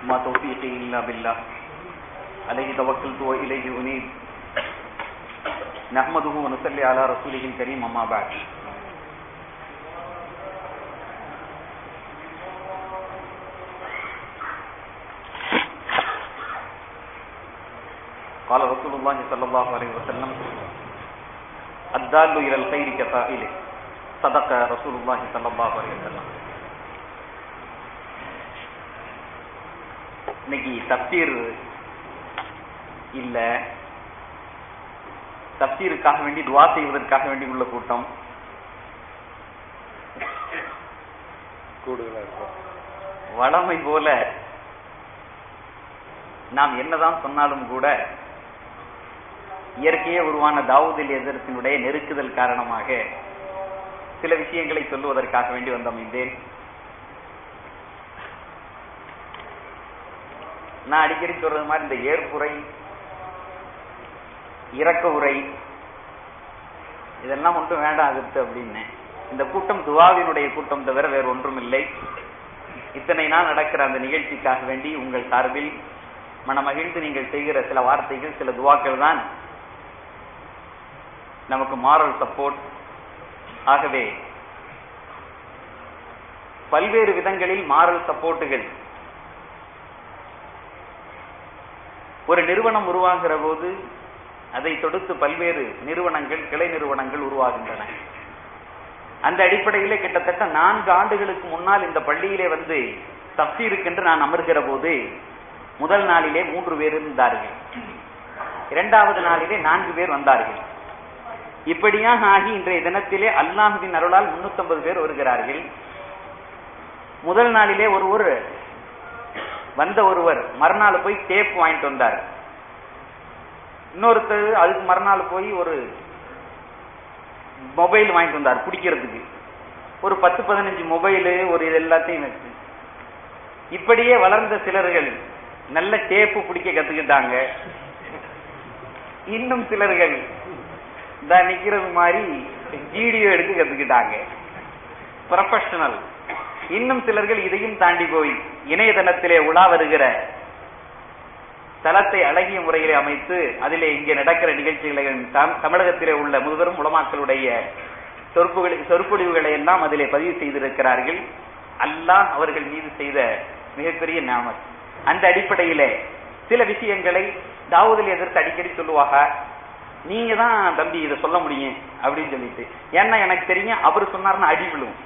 ما توفيقي إلا بالله عليه توكلت وإليه أنيب نحمده ونصلي على رسوله الكريم أما بعد. قال رسول الله صلى الله عليه وسلم الدال إلى الخير كفاعله صدق رسول الله صلى الله عليه وسلم. இன்னைக்கு தப்சீர் இல்ல, தப்சீருக்காக வேண்டி துவா செய்வதற்காக வேண்டி உள்ள கூட்டம் வளமை போல நாம் என்னதான் சொன்னாலும் கூட இயற்கையே உருவான தாவூத் எதிர்ப்பினுடைய நெருக்குதல் காரணமாக சில விஷயங்களை சொல்லுவதற்காக வேண்டி வந்தமைந்தேன். நான் அடிக்கடி சொல்றது மாதிரி இந்த ஏற்புரை, இறக்க உரை இதெல்லாம் ஒன்றும் வேண்டாம் அதுக்கு அப்படின்னு. இந்த கூட்டம் துவாவினுடைய கூட்டம் தவிர வேறு ஒன்றும் இல்லை. இத்தனை நாள் நடக்கிற அந்த நிகழ்ச்சிக்காக வேண்டி உங்கள் சார்பில் மனமகிழ்ந்து நீங்கள் செய்கிற சில வார்த்தைகள், சில துவாக்கள் தான் நமக்கு மாரல் சப்போர்ட். ஆகவே பல்வேறு விதங்களில் மாரல் சப்போர்ட்டுகள் ஒரு நிறுவனம் உருவாகிற போது அதை தொடுத்து பல்வேறு நிறுவனங்கள், கிளை நிறுவனங்கள் உருவாகின்றன. அந்த அடிப்படையிலே கிட்டத்தட்ட 4 ஆண்டுகளுக்கு முன்னால் இந்த பள்ளியிலே வந்து தப்சீருக்கென்று நான் அமர்கிற போது முதல் நாளிலே 3 பேர் இருந்தார்கள், 2வது நாளிலே 4 பேர் வந்தார்கள். இப்படியாக ஆகி இன்றைய தினத்திலே அல்லாஹ்வின் அருளால் 350 பேர் வருகிறார்கள். முதல் நாளிலே ஒருவர் மறுநாள் போய் டேப் வாங்கிட்டு வந்தார். இன்னொருத்தர் அதுக்கு மறுநாள் போய் ஒரு மொபைல் வாங்கிட்டு வந்தார் பிடிக்கிறதுக்கு. ஒரு 10-15 மொபைலு ஒரு இது எல்லாத்தையும் வச்சு இப்படியே வளர்ந்த சிலர்கள் நல்ல டேப்பு பிடிக்க கத்துக்கிட்டாங்க. இன்னும் சிலர்கள் தான் நிக்கிறது மாதிரி வீடியோ எடுக்க கத்துக்கிட்டாங்க, ப்ரொஃபஷனல். இன்னும் சிலர்கள் இதையும் தாண்டி போய் இணையதளத்திலே உலா வருகிற தளத்தை அழகிய முறையிலே அமைத்து அதிலே இங்கே நடக்கிற நிகழ்ச்சிகளை தமிழகத்திலே உள்ள முழுவதும் உலமாக்களுடைய சொற்பொழிவுகளை எல்லாம் அதிலே பதிவு செய்திருக்கிறார்கள். அல்லாஹ் அவர்கள் மீது செய்த மிகப்பெரிய நியாமத். அந்த அடிப்படையிலே சில விஷயங்களை தாவூத் எதிர்த்து அடிக்கடி சொல்லுவாங்க, நீங்க தான் தம்பி இதை சொல்ல முடியும் அப்படின்னு சொல்லிட்டு. ஏன்னா எனக்கு தெரியும் அவர் சொன்னார்னா அடி விழும்.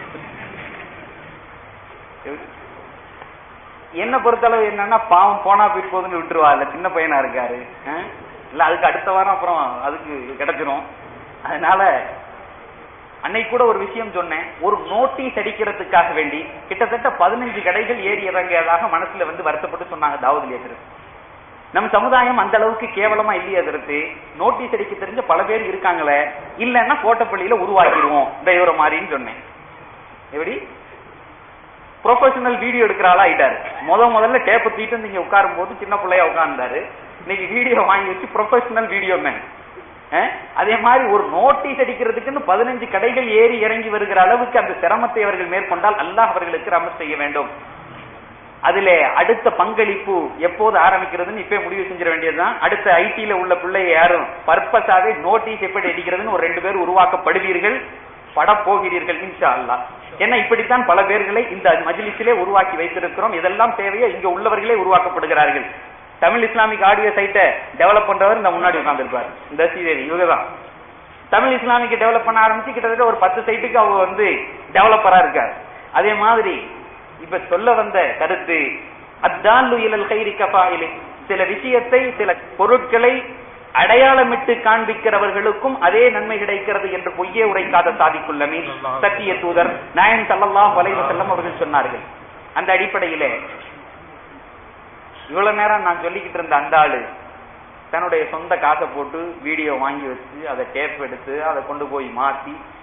என்ன பொறுத்தளவு என்னன்னா பாவம் போனா போயிட்டு போகுதுன்னு விட்டுருவா, இல்ல சின்ன பையனா இருக்காரு, இல்ல அதுக்கு அடுத்த வாரம் அப்புறம் அதுக்கு கிடைச்சிரும். அதனால அன்னைக்கு கூட ஒரு விஷயம் சொன்னேன். ஒரு நோட்டீஸ் அடிக்கிறதுக்காக வேண்டி கிட்டத்தட்ட 15 கடைகள் ஏறி இறங்கியதாக மனசுல வந்து வருத்தப்பட்டு சொன்னாங்க தாவூத் எதிர்த்து. நம் சமுதாயம் அந்த அளவுக்கு கேவலமா இல்லையே எதிர்த்து நோட்டீஸ் அடிக்க தெரிஞ்ச பல பேர் இருக்காங்களே, இல்லன்னா கோட்டப்பள்ளியில உருவாக்கிடுவோம் டிரைவரை மாதிரின்னு சொன்னேன். எப்படி ப்ரொஃபஷனல் வீடியோ எடுக்கிற ஆளா ஆயிட்டாரு. முதல்ல டேப்பை தூக்கிட்டு வந்து இங்க உட்காரும் போது சின்ன பிள்ளையா உட்கார்ந்தாரு. இன்னைக்கு வீடியோ வாங்கி வச்சு ப்ரொஃபஷனல் வீடியோ மேன். அதே மாதிரி ஒரு நோட்டீஸ் அடிக்கிறதுக்குன்னு 15 கடைகள் ஏறி இறங்கி வருகிற அளவுக்கு அந்த சிரமத்தை அவர்கள் மேற்கொண்டால் அல்லாஹ் அவர்களுக்கு ரஹ்மத் செய்ய வேண்டும். அதிலே அடுத்த பங்களிப்பு எப்போது ஆரம்பிக்கிறதுன்னு இப்ப முடிவு செஞ்சிட வேண்டியதுதான். அடுத்த ஐடில உள்ள பிள்ளை யாரும் பர்பஸாவே நோட்டீஸ் எப்படி அடிக்கிறதுன்னு ஒரு 2 பேர் உருவாக்கப்படுவீர்கள், பட போகிறீர்கள் இன்ஷா அல்லாஹ். ஏன்னா இப்படித்தான் பல பேர்களை இந்த மஜ்லிஸிலே உருவாக்கி வைத்திருக்கிறோம். இதெல்லாம் தேவையா இங்க உள்ளவர்களே உருவாக்கப்படுகிறார்கள். தமிழ் இஸ்லாமிக் ஆடியோ சைட்டை டெவலப் பண்றவர் இந்த முன்னாடி உட்கார்ந்துருப்பாரு, இந்த சீதேவி இவங்கதான். தமிழ் இஸ்லாமிக் டெவலப் பண்ண ஆரம்பிச்சு கிட்டத்தட்ட ஒரு 10 சைட்டுக்கு அவங்க வந்து டெவலப்பரா இருக்காரு. அதே மாதிரி இப்ப சொல்ல வந்த கருத்து அத்தாலு இலல் கைரி கஃபாயிலே, சில விஷயத்தை சில பொருட்களை அடையாளமிட்டு காண்பிக்கிறவர்களுக்கும் அதே நன்மை கிடைக்கிறது என்று பொய்யே உரைக்காத சாதிக்குள்ளமே சத்திய தூதர் நாயகம் ஸல்லல்லாஹு அலைஹி வஸல்லம் அவர்கள் சொன்னார்கள். அந்த அடிப்படையிலே இவ்வளவு நேரம் நான் சொல்லிக்கிட்டு இருந்த அந்த ஆளு தன்னுடைய சொந்த காசை போட்டு வீடியோ வாங்கி வச்சு அதை டேப் எடுத்து அதை கொண்டு போய் மாத்தி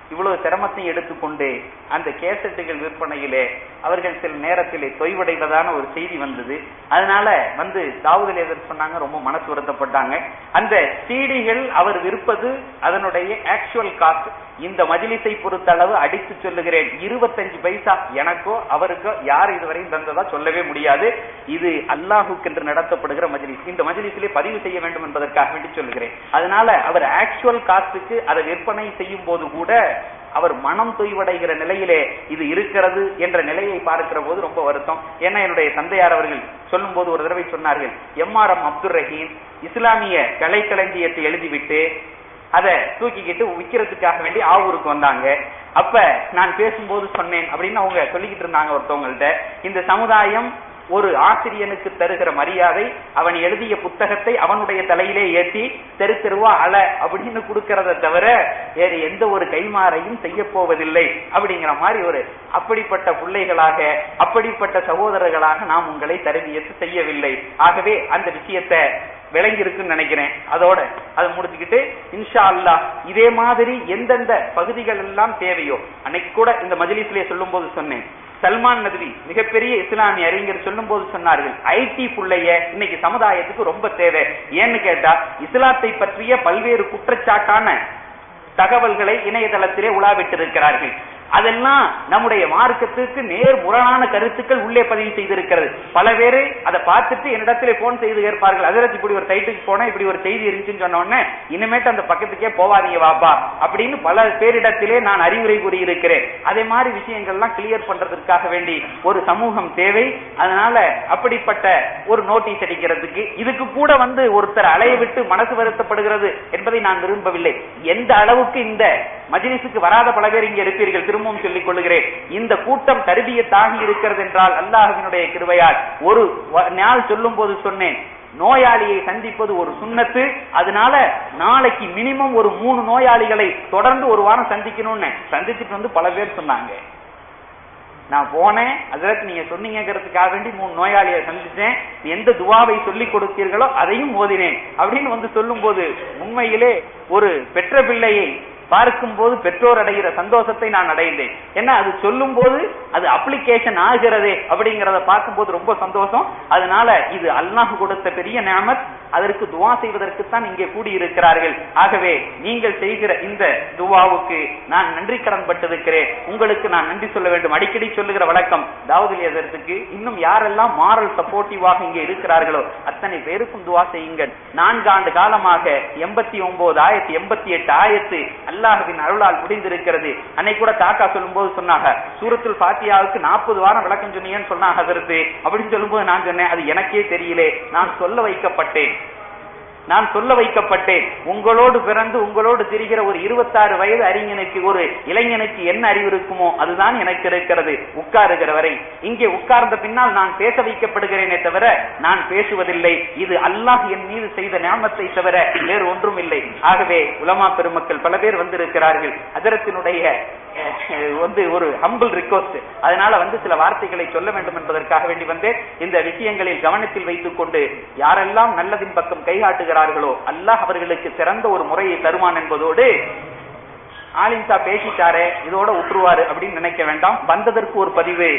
இவ்வளவு சிரமத்தையும் எடுத்துக்கொண்டு அந்த கேசட்டுகள் விற்பனையிலே அவர்கள் சில நேரத்திலே தொய்வடைவதான ஒரு செய்தி வந்தது. அதனால வந்து தாவூத் அலி ஹதரத் சொன்னாங்க, ரொம்ப மனசு வருத்தப்பட்டாங்க. அந்த சீடிகள் அவர் விற்பது அதனுடைய ஆக்சுவல் காஸ்ட் இந்த மஜ்லிஸை பொறுத்த அளவு அடித்து சொல்லுகிறேன் 25 பைசா எனக்கோ அவருக்கோ யார் இதுவரையும் தந்ததா சொல்லவே முடியாது. இது அல்லாஹுக்கு என்று நடத்தப்படுகிற மஜ்லிஸ். இந்த மஜ்லிஸிலே பதிவு செய்ய வேண்டும் என்பதற்காக வேண்டி சொல்லுகிறேன். அதனால அவர் ஆக்சுவல் காஸ்டுக்கு அதை விற்பனை செய்யும் போது கூட அவர் மனம் தொய்வடைகிற நிலையிலே இது இருக்கிறது என்ற நிலையை பார்க்கிற போது ரொம்ப வருத்தம். ஏன்னா என்னுடைய தந்தையார் அவர்கள் சொல்லும் போது ஒரு தடவை சொன்னார்கள், எம்ஆர்எம் அப்துல் ரஹீம் இஸ்லாமிய கலைக்களஞ்சியத்தை எழுதிவிட்டு அதை தூக்கிக்கிட்டு விற்கிறதுக்காக வேண்டி ஆவூருக்கு வந்தாங்க. அப்ப நான் பேசும்போது சொன்னேன் அப்படின்னு அவங்க சொல்லிக்கிட்டு இருந்தாங்க ஒருத்தவங்கள்ட்ட, இந்த சமுதாயம் ஒரு ஆசிரியனுக்கு தருகிற மரியாதை அவன் எழுதிய புத்தகத்தை அவனுடைய தலையிலே ஏற்றி தெரு தெருவா அல அப்படின்னு கொடுக்கறத தவிர வேறு எந்த ஒரு கைமாறையும் செய்ய போவதில்லை அப்படிங்கிற மாதிரி ஒரு அப்படிப்பட்ட பிள்ளைகளாக அப்படிப்பட்ட சகோதரர்களாக நாம் உங்களை தரபியத்து செய்யவில்லை. ஆகவே அந்த விஷயத்தை விளங்கி இருக்குன்னு நினைக்கிறேன். அதோட அதை முடிச்சுக்கிட்டு இன்ஷா அல்லாஹ் இதே மாதிரி எந்தெந்த பகுதிகள் எல்லாம் தேவையோ, அன்னைக்கு கூட இந்த மஜ்லிஸ்லயே சொல்லும் போது சொன்னேன், சல்மான் நத்வி மிகப்பெரிய இஸ்லாமிய அறிஞர் சொல்லும் போது சொன்னார்கள், ஐடி புள்ளைய இன்னைக்கு சமுதாயத்துக்கு ரொம்ப தேவை. ஏன்னு கேட்டா இஸ்லாத்தை பற்றிய பல்வேறு குற்றச்சாட்டான தகவல்களை இணையதளத்திலே உலாவிட்டு இருக்கிறார்கள். அதெல்லாம் நம்முடைய மார்க்கத்துக்கு நேர் முரணான கருத்துக்கள் உள்ளே பதிவு செய்திருக்கிறது. பல பேரு அதை பார்த்துட்டு என்னிடத்திலே போன் செய்து கேட்பார்கள், அதில் இப்படி ஒரு சைட்டுக்கு போனா இப்படி ஒரு செய்தி இருந்துச்சுன்னு சொன்ன உடனே இனிமேட்டு அந்த பக்கத்துக்கே போவாதீங்க வாப்பா அப்படின்னு பல பேரிடத்திலே நான் அறிவுரை கூறியிருக்கிறேன். அதே மாதிரி விஷயங்கள்லாம் கிளியர் பண்றதுக்காக வேண்டி ஒரு சமூகம் தேவை. அதனால அப்படிப்பட்ட ஒரு நோட்டீஸ் அடிக்கிறதுக்கு இதுக்கு கூட வந்து ஒருத்தர் அலைய விட்டு மனசு வருத்தப்படுகிறது என்பதை நான் விரும்பவில்லை. எந்த அளவுக்கு இந்த மஜ்லிஸுக்கு வராத பல பேர் இங்கே இருப்பீர்கள். திரும்பவும் சொல்லிக் கொள்கிறேன், இந்த கூட்டம் தர்பியத்தாகி இருக்கிறது என்றால் அல்லாஹ்வினுடைய கிருபையால். ஒரு நாள் சொல்லும் போது சொன்னேன், நோயாளியை சந்திப்பது ஒரு சுன்னத்து. அதனால நாளைக்கு மினிமம் ஒரு 3 நோயாளிகளை தொடர்ந்து ஒரு வாரம் சந்திக்கணும்னு சந்திச்சுட்டு வந்து பல பேர் சொன்னாங்க. நான் போனேன், அதற்கு நீங்க சொன்னீங்கிறதுக்காக வேண்டி 3 நோயாளியை சந்திச்சேன், எந்த துவாவை சொல்லிக் கொடுத்தீர்களோ அதையும் ஓதினேன் அப்படின்னு வந்து சொல்லும் போது உண்மையிலே ஒரு பெற்ற பிள்ளையை பார்க்கும் போது பெற்றோர் அடைகிற சந்தோஷத்தை நான் அடைந்தேன். ஏன்னா அது சொல்லும் போது அது அப்ளிகேஷன் ஆகிறதே அப்படிங்கறத பார்க்கும்போது ரொம்ப சந்தோஷம். அதனால இது அல்லாஹ் கொடுத்த பெரிய நிஅமத். அதற்கு துவா செய்வதற்குத்தான் இங்கே கூடியிருக்கிறார்கள். ஆகவே நீங்கள் செய்கிற இந்த துவாவுக்கு நான் நன்றி கடன் பட்டிருக்கிறேன். உங்களுக்கு நான் நன்றி சொல்ல வேண்டும். அடிக்கடி சொல்லுகிற வழக்கம் தாவூத் அலி ஹதரத்துக்கு இன்னும் யாரெல்லாம் மாரல் சப்போர்ட்டிவாக இங்கே இருக்கிறார்களோ அத்தனை பேருக்கும் துவா செய்யுங்கள். 4 ஆண்டு காலமாக 89 ஆயத்து 88 ஆயத்து அல்லாஹ்வின் அருளால் முடிந்திருக்கிறது. அன்னைக்கு கூட தாக்கா சொல்லும் போது சொன்னாங்க, சூரத்துல் ஃபாத்தியாவுக்கு 40 வாரம் விளக்கம் சொன்னீங்கன்னு சொன்னாங்க ஹதரத்து அப்படின்னு சொல்லும் போது நான் சொன்னேன், அது எனக்கே தெரியல, நான் சொல்ல வைக்கப்பட்டேன். உங்களோடு பிறந்து உங்களோடு திரிகிற ஒரு 26 வயது அறிஞனுக்கு ஒரு இளைஞனுக்கு என்ன அறிவு இருக்குமோ அதுதான் எனக்கு இருக்கிறது உட்காருகிற வரை. இங்கே உட்கார்ந்த பின்னால் நான் பேச வைக்கப்படுகிறேனே தவிர நான் பேசுவதில்லை. இது அல்லாஹ் என் மீது செய்த நியாமத்தை தவிர வேறு ஒன்றும் இல்லை. ஆகவே உலமா பெருமக்கள் பல பேர் வந்திருக்கிறார்கள். ஹஜரத்தினுடைய ஒரு ஹம்பிள் ரிக்வெஸ்ட், அதனால சில வார்த்தைகளை சொல்ல வேண்டும் என்பதற்காக வேண்டி இந்த விஷயங்களில் கவனத்தில் வைத்துக் கொண்டு யாரெல்லாம் நல்லதின் பக்கம் கைகாட்டுகிறார்களோ அல்லாஹ் அவர்களுக்கு சிறந்த ஒரு முறையை தருவான் என்பதோடு, ஆலிம்சா பேசிட்டாரே இதோட உற்றுவாரு அப்படின்னு நினைக்க வேண்டாம். வந்ததற்கு ஒரு பதிவு,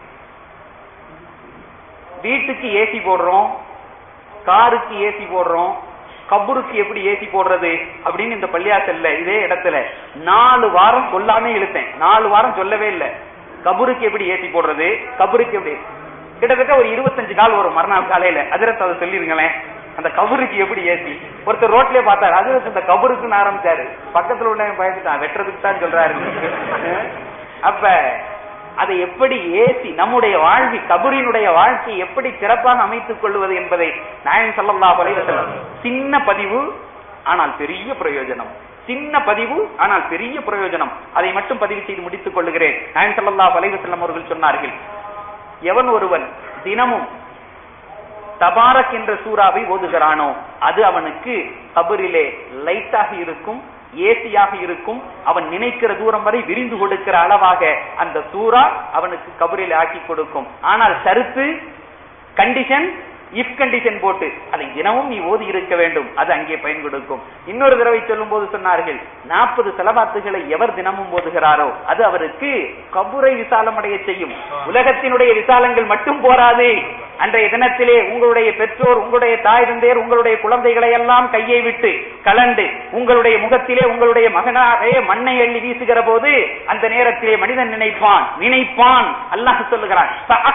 வீட்டுக்கு ஏசி போடுறோம், காருக்கு ஏசி போடுறோம், கபருக்கு எப்படி ஏசி போடுறது அப்படின்னு இந்த பள்ளியாசல்ல இதே இடத்துல 4 வாரம் சொல்லாமே இழுத்தேன். 4 வாரம் சொல்லவே இல்லை. கபருக்கு எப்படி ஏசி போடுறது, கபருக்கு எப்படி, கிட்டத்தட்ட ஒரு 25 கால் வரும் மறுநாள் காலையில. அதிரத்தை அதை சொல்லிருங்களேன், அந்த கபருக்கு எப்படி ஏசி. ஒருத்தர் ரோட்லயே பார்த்தாரு, அதிரத்து இந்த கபருக்குன்னு ஆரம்பிச்சாரு. பக்கத்துல உள்ள பயந்துட்டான், வெட்டுறதுக்கு தான் சொல்றாரு. அப்ப அதை எப்படி ஏசி நம்முடைய வாழ்வி கபரினுடைய வாழ்க்கை எப்படி சிறப்பாக அமைத்துக் கொள்வது என்பதை நாயகம் ஸல்லல்லாஹு அலைஹி வஸல்லம், சின்ன பதிவு ஆனால் பெரிய பிரயோஜனம், சின்ன பதிவு ஆனால் பெரிய பிரயோஜனம், அதை மட்டும் பதிவு செய்து முடித்துக் கொள்ளுகிறேன். நாயகம் ஸல்லல்லாஹு அலைஹி வஸல்லம் அவர்கள் சொன்னார்கள், எவன் ஒருவன் தினமும் தபாரக் என்ற சூறாவை ஓதுகிறானோ அது அவனுக்கு கபரிலே லைட்டாக இருக்கும், ஏசியாக இருக்கும். அவன் நினைக்கிற தூரம் வரை விரிந்து கொடுக்கிற அளவாக அந்த சூரா அவனுக்கு கபரில் ஆக்கி கொடுக்கும். ஆனால் ஷர்த்து, கண்டிஷன், இஃப் கண்டிஷன் போட்டு அதை தினமும் நீ ஓதி இருக்க வேண்டும், அது அங்கே பயன் கொடுக்கும். இன்னொரு தடவை சொல்லும் போது சொன்னார்கள், 40 ஸலவாத்துகளை எவர் தினமும் ஓதுகிறாரோ அது அவருக்கு கபரை விசாலமடைய செய்யும். உலகத்தினுடைய விசாலங்கள் மட்டும் போராது, அன்றைய தினத்திலே உங்களுடைய பெற்றோர், உங்களுடைய தாய் தந்தையர், உங்களுடைய குழந்தைகளை எல்லாம் கையை விட்டு கலண்டு உங்களுடைய முகத்திலே உங்களுடைய மகனாரே மண்ணை அள்ளி வீசுகிற போது அந்த நேரத்திலே மனிதன் நினைப்பான் அல்லாஹ் சொல்லுகிறான்,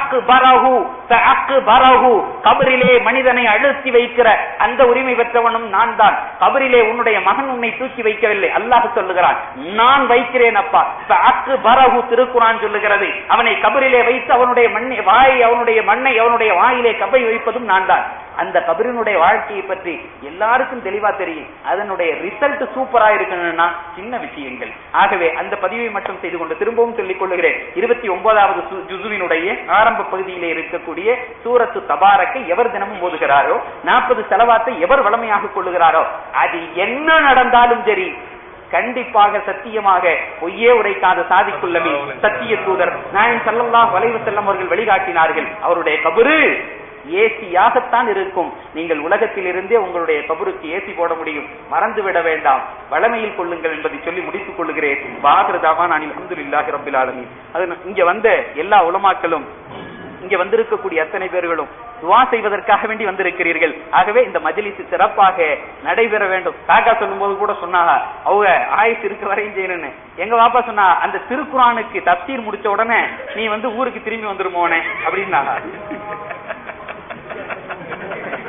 கபரிலே மனிதனை அழுத்தி வைக்கிற அந்த உரிமை பெற்றவனும் நான் தான். கபரிலே உன்னுடைய மகன் உன்னை தூக்கி வைக்கவில்லை, அல்லாஹ் சொல்லுகிறான், நான் வைக்கிறேன் அப்பா. திருக்குரான் சொல்லுகிறது, அவனை கபரிலே வைத்து அவனுடைய மண்ணை வாயை, அவனுடைய மண்ணை அவனுடைய வாயிலே கபை வைப்பதும் நான் தான். அந்த கபரினுடைய வாழ்க்கையை பற்றி எல்லாருக்கும் தெளிவா தெரியும். அதனுடைய ரிசல்ட் சூப்பரா இருக்கணும்னா சின்ன விஷயங்கள். ஆகவே அந்த பதிவை மட்டும் செய்து கொண்டு திரும்பவும் சொல்லிக் கொள்ளுகிறேன். 29வது ஜுசுவினுடைய ஆரம்ப பகுதியிலே இருக்கக்கூடிய சூரத்து தபாரக்கை எவர் தினமும் ஓதுகிறாரோ, 40 ஸலவாத்தை எவர் வளமையாக கொள்ளுகிறாரோ, அது என்ன நடந்தாலும் சரி, கண்டிப்பாக சத்தியமாக பொய்யே உரைக்காத சாதிக்குள் நபி சத்திய தூதர் நாயகம் ஸல்லல்லாஹு அலைஹி வஸல்லம் அவர்கள் வழிகாட்டினார்கள், அவருடைய கபரு ஏசியாகத்தான் இருக்கும். நீங்கள் உலகத்தில் இருந்தே உங்களுடைய கபருக்கு ஏசி போட முடியும், மறந்துவிட வேண்டாம், வளமையில் கொள்ளுங்கள் என்பதை சொல்லி முடித்துக் கொள்ளுகிறேன். பாக்ரதாவான் அல்ஹம்துலில்லாஹி ரப்பில் ஆலமீன். அது இங்க வந்த எல்லா உலமாக்களும், இங்க வந்திருக்கக்கூடிய அத்தனை பேர்களும் துவா செய்வதற்காக வேண்டி வந்திருக்கிறீர்கள். ஆகவே இந்த மஜ்லிஸ் சிறப்பாக நடைபெற வேண்டும். காக்கா சொல்லும் போது கூட சொன்னாங்க, அவங்க ஆயுசு இருக்க வரையும் செய்யணும்னு. எங்க வாப்பா சொன்னா, அந்த திருக்குரானுக்கு தப்சீர் முடிச்ச உடனே நீ ஊருக்கு திரும்பி வந்துருமோனே அப்படின்னாங்க.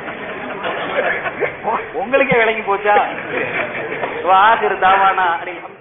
உங்களுக்கே விளங்கி போச்சா?